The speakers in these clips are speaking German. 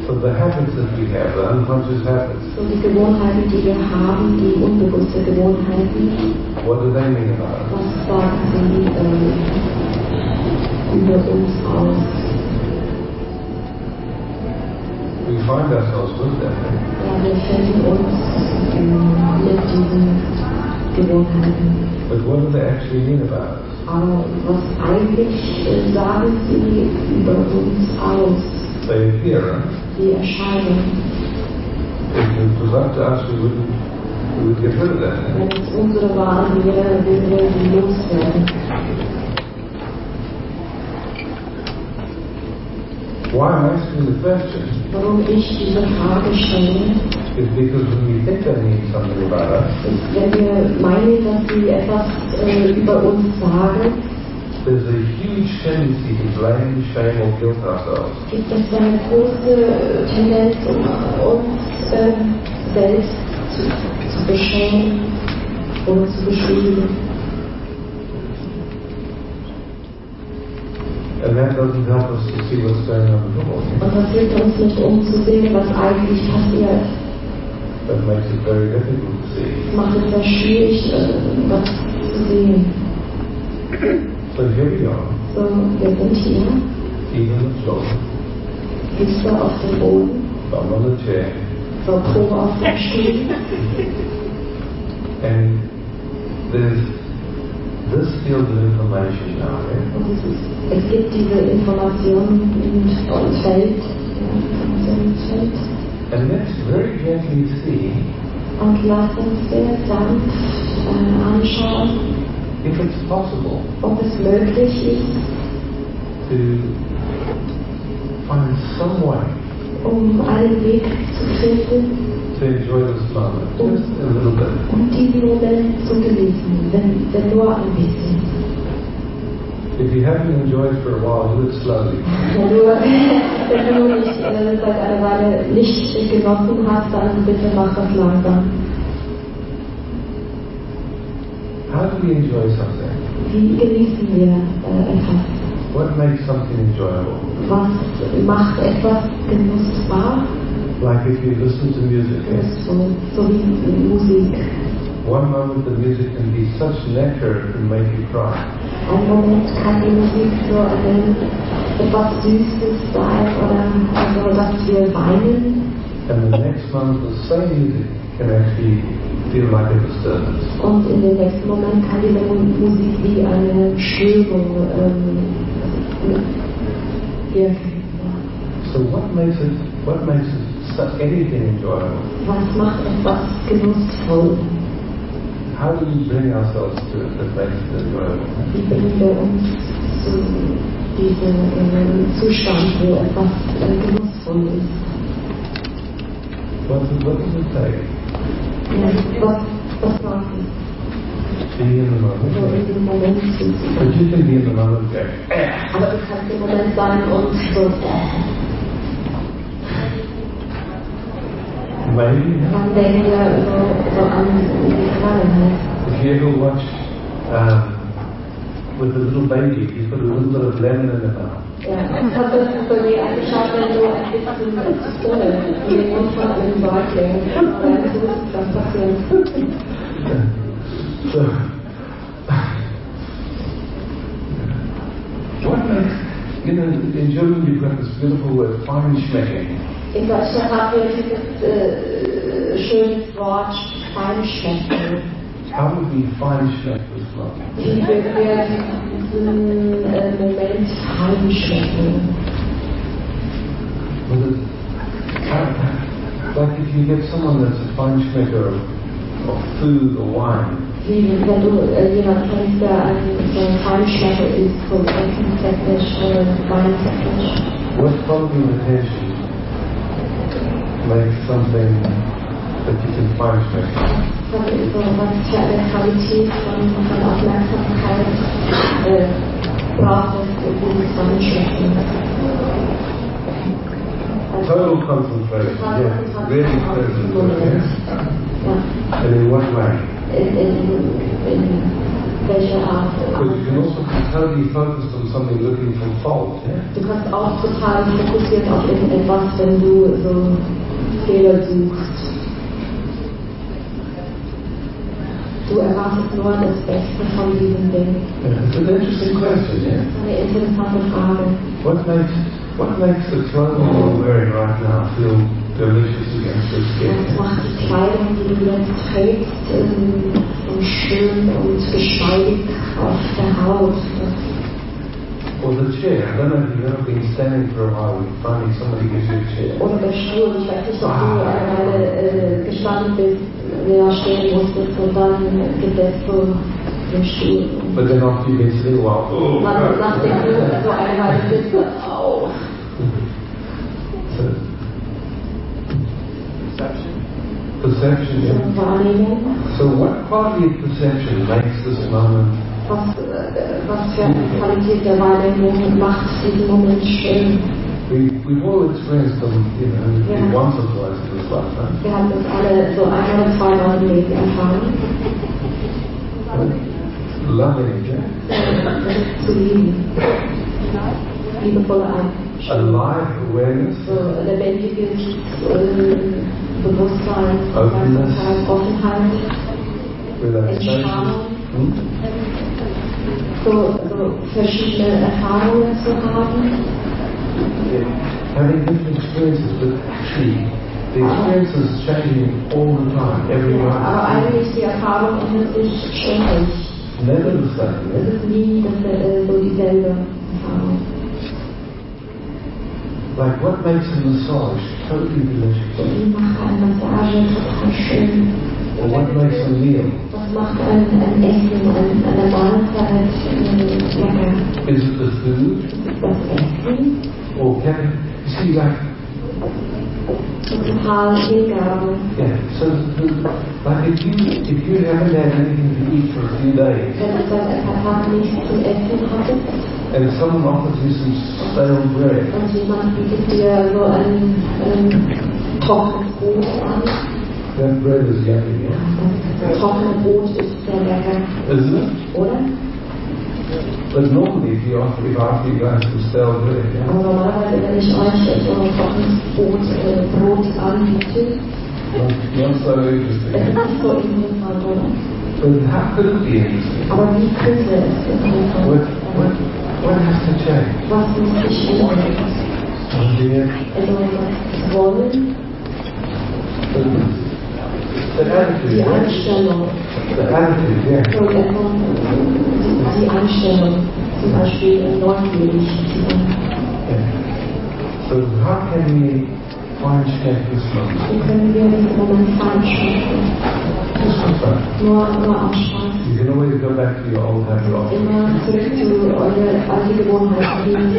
So the habits that we have, the unconscious habits. So die Gewohnheiten, die wir haben, die unbewusste Gewohnheiten. What do they mean about us? Was sagen sie über uns aus? We find ourselves with them. Ja, wir finden uns mit diesen Gewohnheiten. But what do they actually mean about us? Aber was eigentlich sagen sie über uns aus? They appear. Die erscheinen. If it was up to us, we would get rid of that. Wenn es unsere Wahl wäre, würden wir sie loswerden. Why I'm asking the question Warum ich diese Frage stelle, is because when we think they mean something about us, ist, wenn wir meinen, dass sie etwas über uns sagen, there's a huge tendency to blame, shame, or guilt ourselves. gibt es eine große Tendenz, uns selbst zu beschämen oder zu beschuldigen. And that doesn't help us to see what's going on in the world. Und das hilft uns nicht, um zu sehen, was eigentlich passiert. That makes it very difficult to see. Das macht es sehr schwierig, das zu sehen. So here we are, So, wir sind hier, feet on the floor, Füße auf dem Boden, thumb on the chair, so Po auf dem Stuhl. and there's this field of information now, yeah? Und es gibt diese Information und Feld. And let's very gently see Und lasst uns sehr sanft anschauen, if it's possible ob es möglich ist, to find some way einen Weg zu finden, to enjoy this moment, just a little bit. diesen Moment zu genießen, wenn nur ein bisschen. If you haven't enjoyed for a while, do it slowly. Wenn du nicht seit einer Weile nicht genossen hast, dann bitte mach das langsam. How do we enjoy something? Wie genießen wir etwas? What makes something enjoyable? Was macht etwas genussbar? Like if you listen to music. So wie Musik. One moment the music can be such nectar it can make you cry. Ein Moment kann die Musik so etwas Süßes sein oder also, dass wir weinen. And the next moment the same music can actually feel like a disturbance. Und in dem nächsten Moment kann diese Musik wie eine Störung wirken. So what makes anything enjoyable? Was macht etwas genussvoll? How do we bring ourselves to it that makes it enjoyable? Wie bringen wir uns zu diesem Zustand, wo etwas genussvoll ist? What does it take? Ja, was braucht es? Being in the moment. So in dem Moment zu sein. But you can be in the moment and go, Aber du kannst im Moment sein und so. maybe. Man denkt ja so an die Vergangenheit. If you ever watch with a little baby, you put a little bit of lemon in the mouth. Ja, ich habe das bei mir angeschaut, wenn du ein bisschen Zitrone in den Mund von einem Säugling, dann so ist das passiert. So, what makes, in German you've got this beautiful word, feinschmecken. In Deutschland haben wir dieses schönes Wort Feinschmecken. How would we feinschmeck this moment? Wie würden wir diesen Moment feinschmecken? Like if you get someone that's a feinschmecker of food or wine. Wie wenn du jemanden kennst, der so ein Feinschmecker ist, vom Essen technisch, Wein technisch. What quality of attention makes something that you can feinschmeck? Was für eine Qualität von Aufmerksamkeit braucht es, um dieses Feinschmecken? Total concentration, yes. Really present, yes. Ja. And in what way? welche Art. But you can also be totally focused on something looking for fault, yeah? Du kannst auch total fokussiert auf irgendetwas, wenn du so Fehler suchst. Du erwartest nur das Beste von diesem Ding. Yeah, it's an interesting question, yeah? Eine interessante Frage. What makes the clothing you're wearing right now feel delicious against the skin? Was macht die Kleidung, die du jetzt trägst, so schön und geschmeidig auf der Haut? Or the chair. I don't know if you've ever been standing for a while and finally somebody gives you a chair. Oder der Stuhl. Ich weiß nicht, ob du eine Weile gestanden bist, ja, stehen musstest und dann gibt es so den Stuhl. But then after you've been sitting a while, oh, Man sagt dir so eine Weile sitzt, au. So, perception, yeah. Wahrnehmung. So what quality of perception makes this moment? Was für eine Qualität der Wahrnehmung macht diesen Moment schön? We've all experienced them, you know, once or twice in this lifetime. Wir haben das alle so ein oder zweimal im Leben erfahren. Loving, yeah. Zu lieben. Liebevolle Alive awareness. So lebendiges Bewusstsein, Openness. Offenheit, Relaxation. Entspannung. So verschiedene Erfahrungen zu haben. Yeah. Having different experiences, but actually the experience is changing all the time, every Ja, aber night. eigentlich die Erfahrung ändert sich ständig. Never the same. Es ist nie so dieselbe Erfahrung. Like what makes a massage totally delicious? Wie macht eine Massage total schön? Or what makes a meal? Was macht ein Essen, eine Mahlzeit lecker? Is it the food? Das Essen? Or can you see like Total Hingabe. yeah, so like if you haven't had anything to eat for a few days Wenn du dann ein paar Tage nichts zum Essen hattest and someone offers you some stale bread, und jemand bietet dir so ein trockenes Brot an, that bread is yummy, yeah? das trockene Brot ist sehr lecker, Isn't it? oder? But normally if after you guys some stale bread, yeah? Aber normalerweise, wenn ich euch so ein trockenes Brot anbiete, Not so interesting. es ist nicht so interessant, oder? But how could it be interesting? Aber wie könnte es interessant sein? What has to change? Was muss sich ändern? Dear, Also das Wollen, the attitude, die yeah? Einstellung. The attitude, yeah. So die Einstellung, zum Beispiel neugierig zu sein. Yeah. So how can we find shape this moment? Wie können wir diesen Moment feinschmecken? Just for fun. Nur am Spaß. You can always go back to your old habit of Immer zurück zu eurer alten Gewohnheit gehen.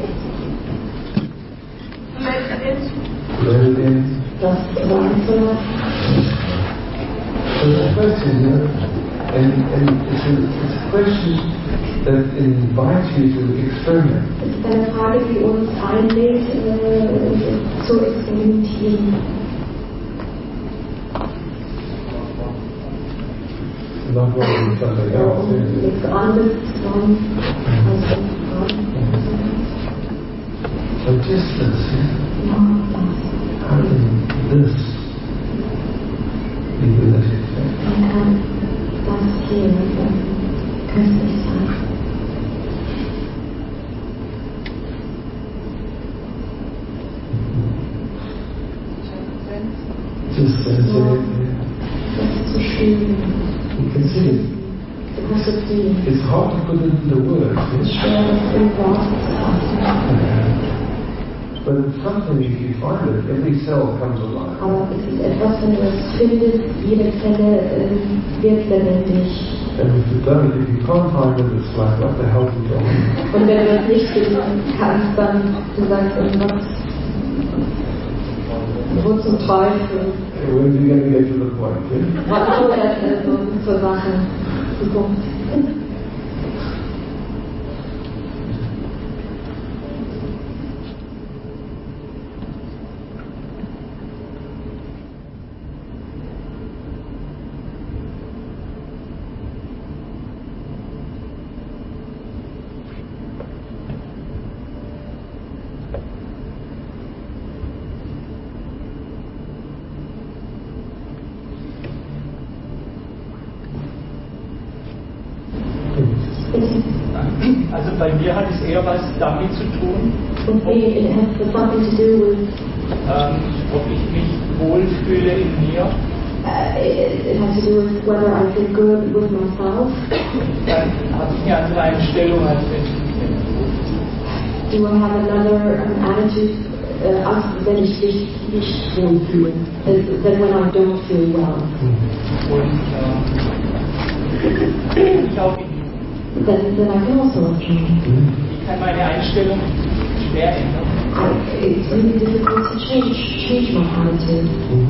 let it in. Das sagen zu lassen. So the question, you know, and it's a question that invites you to experiment. Es ist eine Frage, die uns einlädt, zu experimentieren. Not wanting something else. Nichts anderes zu sein als So just this, ja, how can this be delicious? man kann das hier köstlich sein. Just sense it. Das ist so schön. You can see it. Du kannst es sehen. It's hard to put it into words. Es ist Yes? schwer, das in Worte zu fassen. But it's something if you find it, every cell comes alive. Aber es ist etwas, wenn du es findest, jede Zelle wird lebendig. And if you can't find it, it's like, what the hell is going on? Und wenn du es nicht finden kannst, dann du sagst irgendwas. Wo zum Teufel? When are you going to get to the point? Yeah? Wann kommt das so zur Sache? Zu Punkt. bei mir hat es eher was damit zu tun, With me, it has something to do with, ob ich mich wohlfühle in mir. it has to do with whether I feel good with myself. Dann habe ich eine andere Einstellung, als wenn ich Do I have another attitude als wenn ich mich nicht wohlfühle, than when I don't feel well. Und ich auch Then I can also withdraw. ich kann meine Einstellung schwer ändern. It's really difficult to change my attitude.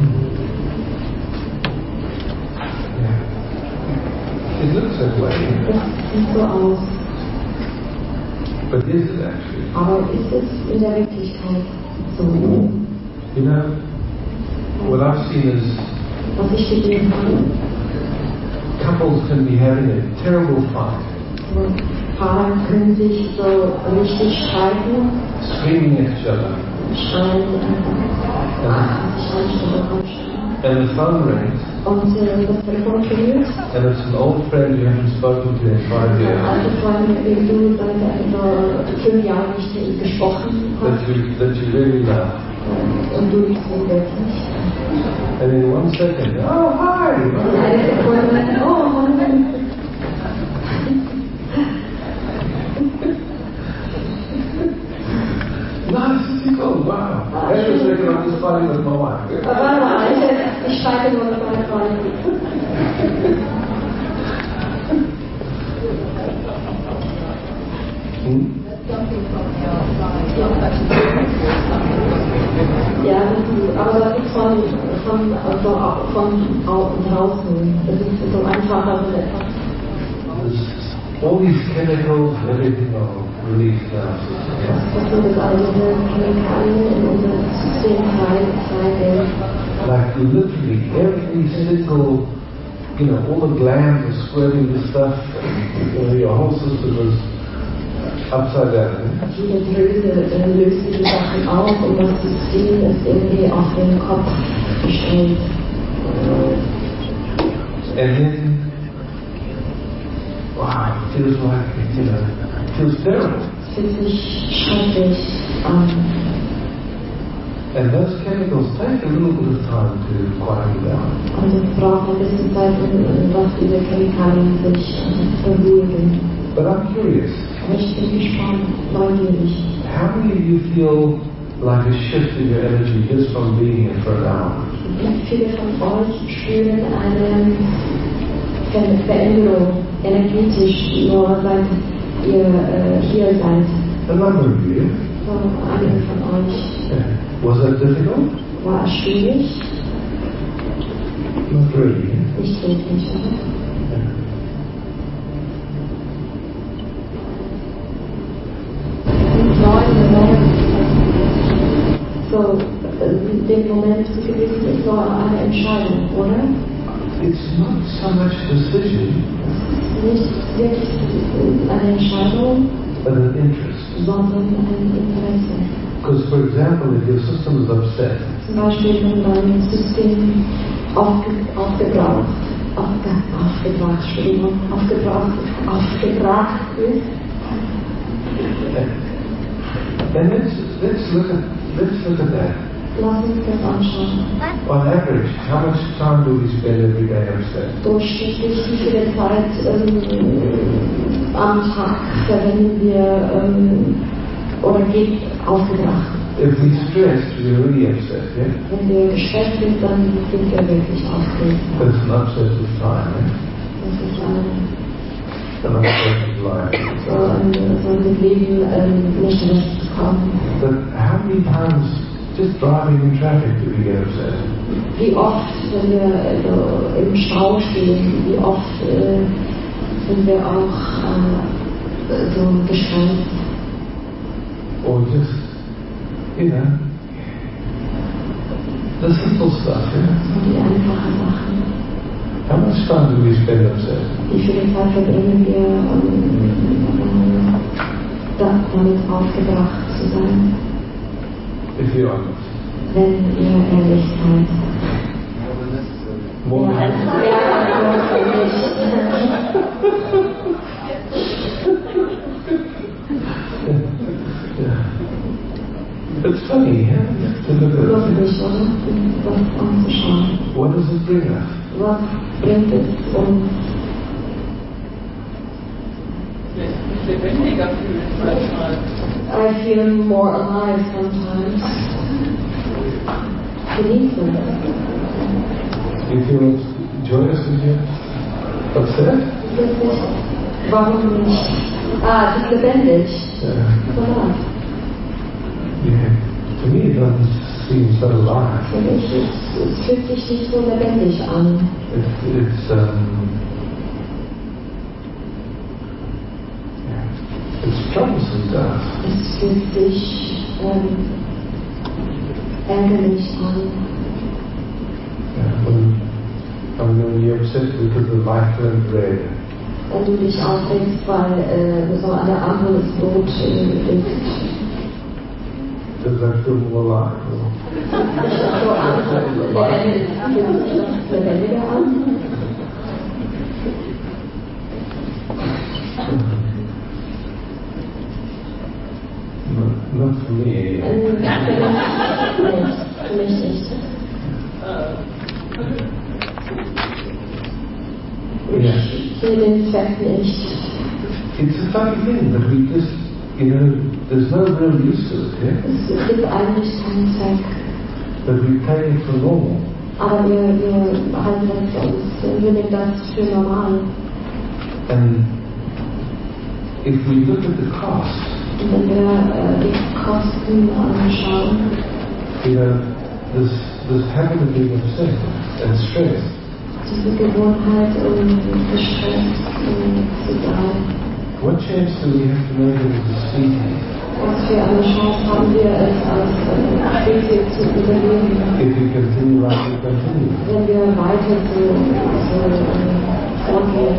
It looks that way, Es sieht so aus. but is it actually? Aber ist es in der Wirklichkeit so? You know, what I've seen is Was ich gesehen habe, couples can be having a terrible fight, so Paare können sich so richtig streiten, screaming at each other, schreien, sich anstellen. and the phone rings, Und das Telefon klingelt. and it's an old friend you haven't spoken to in 5 years Alte Freunde, mit denen du seit etwa 5 Jahren nicht gesprochen hast. that you really love. Und du liebst ihn wirklich. And in 1 second, oh, hi! Und eine Sekunde, oh Mann. Nice, oh, wow. Every second I'm just fighting with my wife. Aber warte mal, ich streite nur mit meiner Freundin. Ja, aber das ist von draußen. Das ist so einfacher als etwas. All these chemicals, everything are released now. Das sind das all diese Chemikalien in unserem System freigehen. Like literally every single, all the glands are squirting the stuff, and, your whole system is upside down. Jede Drüse löst diese Sachen auf und das System ist irgendwie auf den Kopf gestellt. And then, wow, it feels like, it feels terrible. Es fühlt sich schrecklich an. And those chemicals take a little bit of time to quieten down. Und es braucht ein bisschen Zeit, was diese Chemikalien sich beruhigen. But I'm curious. Aber ich bin gespannt, neugierig. How many of you feel like a shift in your energy just from being here for an hour? Wie viele von euch spüren eine Veränderung energetisch, nur seit ihr hier seid? A number of you. So, einige von euch. Was that difficult? War es schwierig? Not really. Nicht wirklich, oder? So, den Moment zu gewissen ist nur eine Entscheidung, oder? It's not so much decision, Nicht wirklich eine Entscheidung, but an interest. sondern ein Interesse. Because, for example, if your system is upset, Zum Beispiel, wenn dein System aufgebracht ist. and let's look at that. Lass uns das anschauen. On average, how much time do we spend every day upset? Durchschnittlich, wie viele Zeit am Tag verwenden wir oder geht aufgebracht? If we're stressed, we're really upset, yeah? Wenn wir gestresst sind, dann sind wir wirklich aufgeregt. That's an upset with time, yeah? Das ist An upset with life. so ein Leben nicht recht zu kommen. But how many times just driving in traffic do we get upset? Wie oft, wenn wir im Stau stehen, wie oft sind wir auch so gestresst? Or just, the simple stuff, yeah? Die einfachen Sachen. How much time do we spend upset? Wie viel Zeit verbringen wir, damit aufgebracht zu sein? If you're honest. Wenn ihr ehrlich seid. More Ja, than It's funny, yeah? To look at it. Lustig, oder? Das anzuschauen. What does it bring us? Was bringt es uns? Lässt mich lebendiger fühlen manchmal. I feel more alive sometimes. Genieße es. You feel joyous in here? Upset? Lustig. Warum nicht? Es ist lebendig. Yeah. Voilà. Yeah. To me, it doesn't seem so alive. Für mich es fühlt sich nicht so lebendig an. It's troublesome to us. Es fühlt sich ärgerlich an. Yeah, when you're upset because the light turned red. Wenn du dich aufregst, weil so an der Ampel das Rot ist. Does that feel more alive? Sich das so an, lebendig, fühlt sich das lebendiger an? Not for me. Für mich nicht. Yeah. Ich sehe den Zweck nicht. It's a funny thing that we just, there's no real use to it, yeah? Es gibt eigentlich keinen Zweck. But we take it for normal. Aber wir halten das für uns, wir nehmen das für normal. And if we look at the cost, Und wenn wir die Kosten anschauen, this habit of being upset and stressed, diese Gewohnheit, gestresst zu sein, what chance do we have to make it as a species was für eine Chance haben wir es als Spezies zu überleben, if we continue like we continue? wenn wir weiter so vorgehen.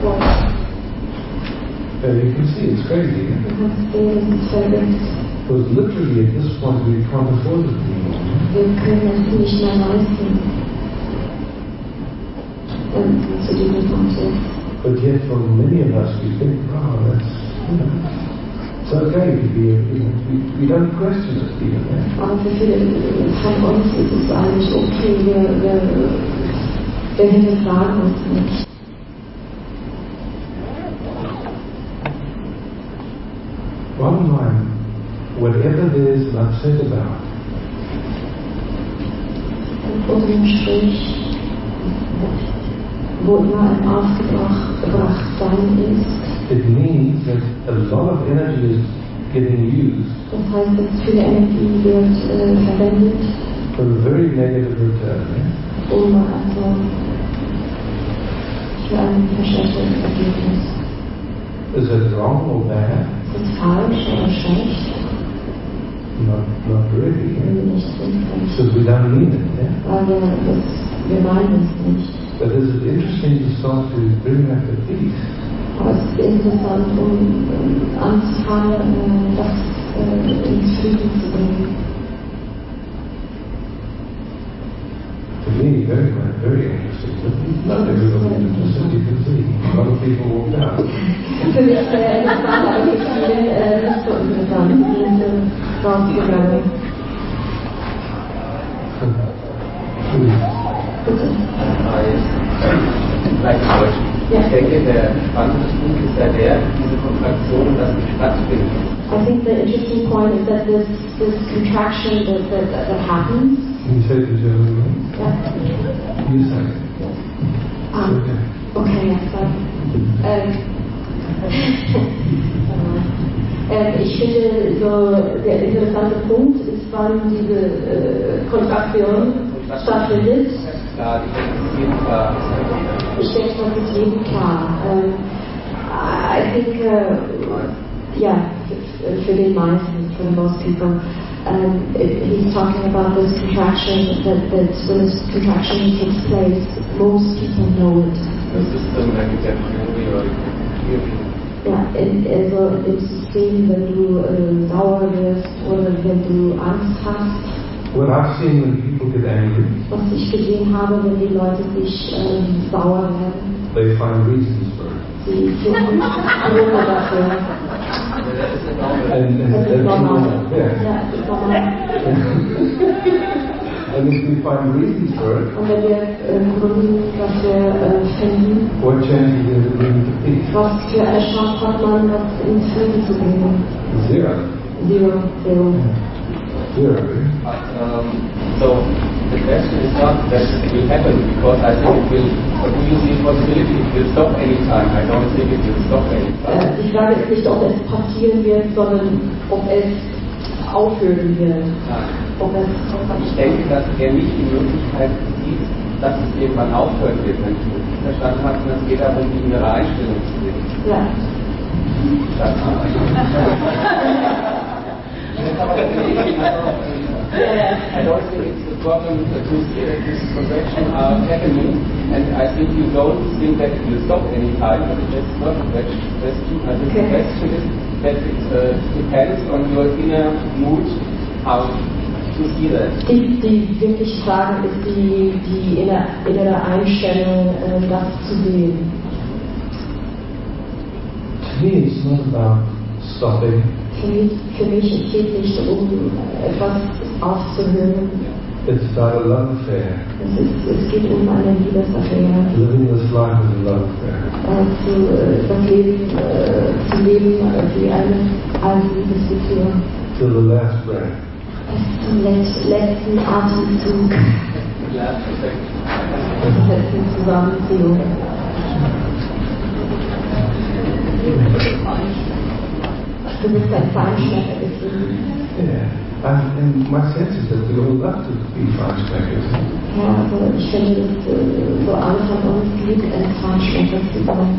You can see it's crazy. Du kannst sehen, es ist verrückt. Because literally at this point we can't afford it anymore. Wir können es nicht mehr leisten. Zu diesem Punkt jetzt. But yet for many of us we think, that's, it's okay to be, we don't question it even. Aber für viele von uns ist es eigentlich okay, wir hinterfragen uns nicht. Bottom line, whatever there is upset about, Unterm Strich, wo immer ein Aufgebrachtsein ist, it means that a lot of energy is getting used das heißt, dass viel Energie wird verwendet, for a very negative return. also für ein verschlechtertes Ergebnis. Is it wrong or bad? Ist es falsch oder schlecht? Not really. Nicht sinnvoll. Because we don't mean it. Weil wir meinen es nicht. But is it interesting to start to bring back the peace? Aber es ist interessant, anzufangen, das ins Frieden zu bringen. To me, very interesting. Not everybody interested, you can see. A lot of people walked out. Für mich sehr interessant, aber für viele nicht so interessant. Die sind rausgegangen. Bitte. Ich denke, der spannende Punkt ist ja diese Kontraktion, dass sie stattfindet. I think the interesting point is that this contraction that happens. Can you say it in German? Yeah. You say it. Okay. Okay, ich finde, so der interessante Punkt ist, wann diese Kontraktion stattfindet. Ich denke, das ist jedem klar. I think, für den meisten, for most people, he's talking about this contraction, that when this contraction takes place, most people know it. Ja, also im System, wenn du sauer wirst oder wenn du Angst hast. What I've seen when people get angry, Was ich gesehen habe, wenn die Leute sich sauer werden, they find reasons for it. sie finden Gründe dafür. Das ist normal. Ja, das ist normal. And if we find reasons for it, und wenn wir Gründe dafür finden, what chances does it bring to peace? was für eine Chance hat man, das ins Frieden zu bringen? Zero. Zero. So the question is not that it will happen, because I think it will. But do you see a possibility it will stop anytime? I don't think it will stop anytime. Die Frage ist nicht, ob es passieren wird, sondern ob es aufhören wird. Ich denke, dass er nicht die Möglichkeit sieht, dass es irgendwann aufhören wird. Wenn ich richtig verstanden habe, es geht darum, die innere Einstellung zu sehen. Ja. I don't think it's a problem to see that this progression are happening, and I think you don't think that it will stop anytime, but that's not a question. I think the question is that it depends on your inner mood, how to see that. Die wirkliche Frage ist die innere Einstellung, das zu sehen. To me, it's not about stopping. Für mich es geht nicht etwas aufzuhören. It's about a love affair. Es geht eine Liebesaffäre. Living this life as a love affair. Das Leben zu leben wie eine Liebesbeziehung. Till the last breath. Bis zum letzten Atemzug. Die letzten Zusammenziehung. Du bist ein Feinschmecker gewesen. Yeah, and my sense is that we all love to be Feinschmeckers. Ja, also ich finde, dass so alle von uns lieben, ein Feinschmecker zu sein.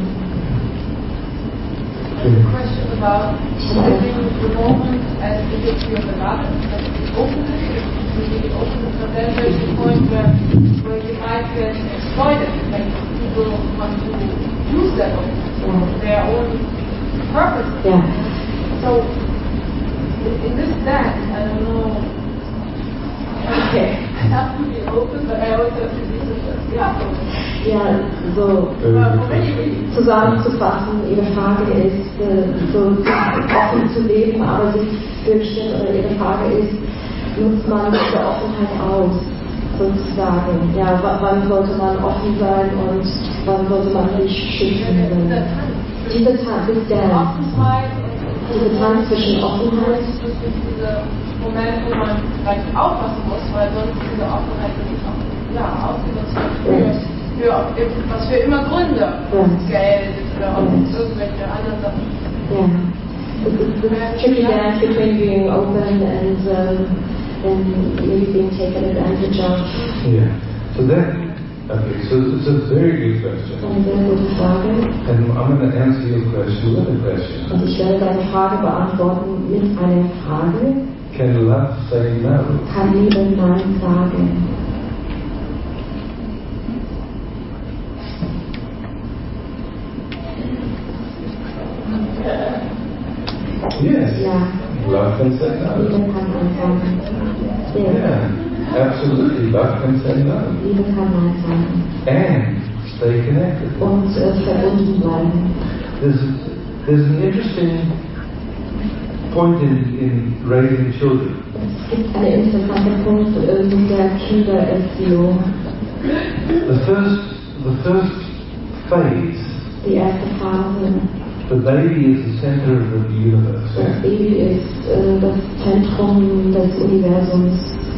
The question about living the moment as if it's your beloved, that you open it, you really open it, but then there's the point where you might get exploited, like people want to use that for their own purpose. Yeah. So, in this sense, I don't know, okay, I have to be open, but I also have to be the Ja, so zusammenzufassen, Ihre Frage ist, so offen zu leben, aber sich fürchten, oder Ihre Frage ist, nutzt man diese Offenheit aus, sozusagen. Ja, wann sollte man offen sein und wann sollte man sich schützen? Diese Tanz ist diese Tanz zwischen Offenheit. Diese Moment, wo man vielleicht aufpassen muss, weil sonst diese Offenheit wirklich auch ausgenutzt wird für was für immer Gründe. Geld oder irgendwelche anderen Sachen. Yeah. It's tricky dance between being open and really being taken advantage of. Yeah. So it's a very good question. Eine sehr gute Frage. And I'm going to answer your question with a question. Und ich werde deine Frage beantworten mit einer Frage. Can love say no? Kann Liebe Nein sagen? Yes. Ja. Love can say no. Liebe kann Nein sagen. Yeah, absolutely. Love can say no. Liebe kann Nein sagen. And stay connected. Und verbunden bleiben. There's an interesting point in raising children. Es gibt einen interessanten Punkt mit der Kindererziehung. The first phase. Die erste Phase. The baby is the center of the universe. Das Baby ist das Zentrum des Universums.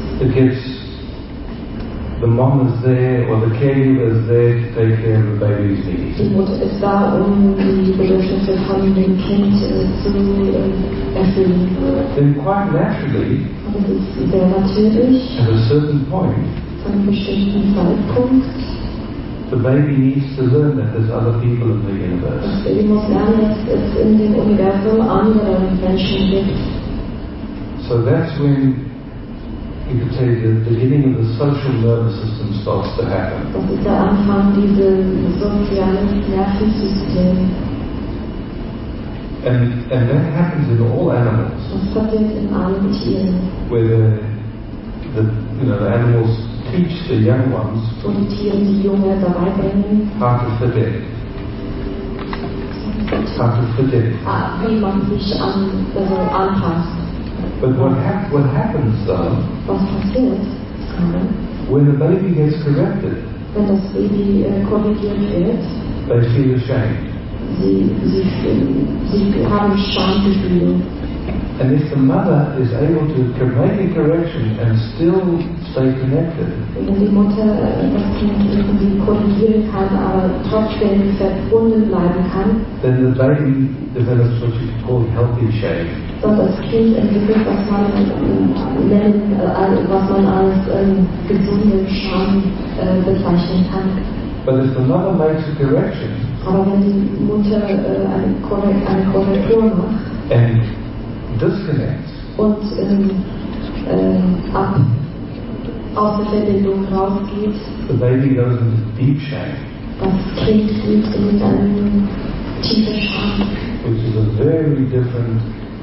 The mom is there, or the caregiver is there to take care of the baby's needs. Die Mutter ist da, die Bedürfnisse von dem Kind zu erfüllen. Then quite naturally, Und es ist sehr natürlich, at a certain point, zu einem bestimmten Zeitpunkt, the baby needs to learn that there's other people in the universe. das Baby muss lernen, dass es in dem Universum andere Menschen gibt. So that's when you could say the beginning of the social nervous system starts to happen. Das ist der Anfang dieses sozialen Nervensystems. And that happens in all animals. Das passiert in allen Tieren. Where the animals teach the young ones Wo die Tiere die Junge dabei bringen, how to fit in. how to fit in. Wie man sich anpasst. But what happens though, Was passiert, when the baby gets corrected, wenn das Baby korrigiert wird? they feel ashamed. Sie haben Schamgefühle. And if the mother is able to make a correction and still stay connected, Wenn die Mutter das Kind irgendwie korrigieren kann, aber trotzdem verbunden bleiben kann, then the baby develops what you call healthy shame. dann das Kind entwickelt, was man als gesunde Scham bezeichnen kann. But if the mother makes a correction Aber wenn die Mutter eine Korrektur macht and disconnects, und aus der Verbindung rausgeht, the baby goes into deep shame, das Kind geht in eine tiefe Scham, which is a very different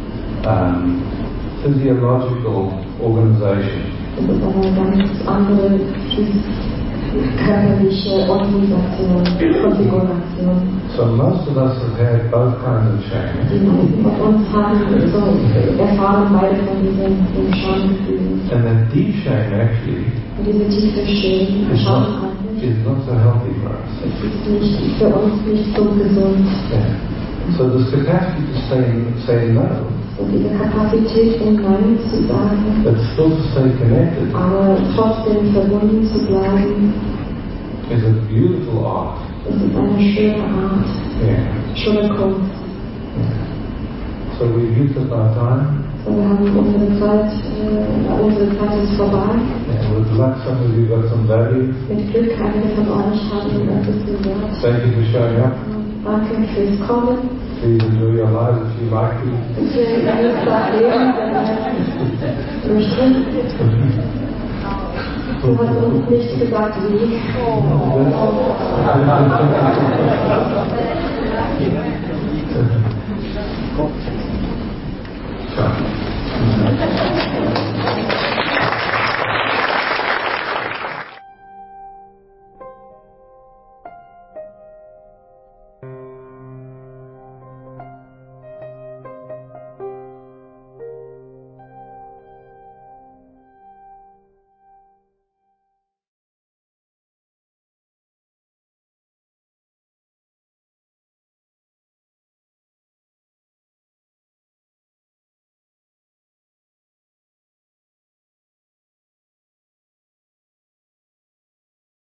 physiological organization. das ist eine ganz andere körperliche Organisation, Konfiguration. So most of us have had both kinds of shame. Die meisten von uns haben erfahren beide von diesen Schamgefühlen. And that deep shame actually Und diese tiefe Scham is not so healthy for us. ist für uns nicht so gesund. Yeah. So this capacity to say no, Und diese Kapazität, Nein zu sagen, but still to stay connected, aber trotzdem verbunden zu bleiben, is a beautiful art. das ist eine schöne Art, Yeah. schöne Kunst. Yeah. So we've used up our time. So, wir haben unsere Zeit ist vorbei. Yeah. With luck, some of you got some value. Mit Glück, einige von euch haben etwas gehört. Thank you for showing up. Danke fürs Kommen. Please enjoy your lives if you like to. Ich genieße das Leben, wenn ihr möchtet. Du hast uns nicht gesagt, wie. Ciao.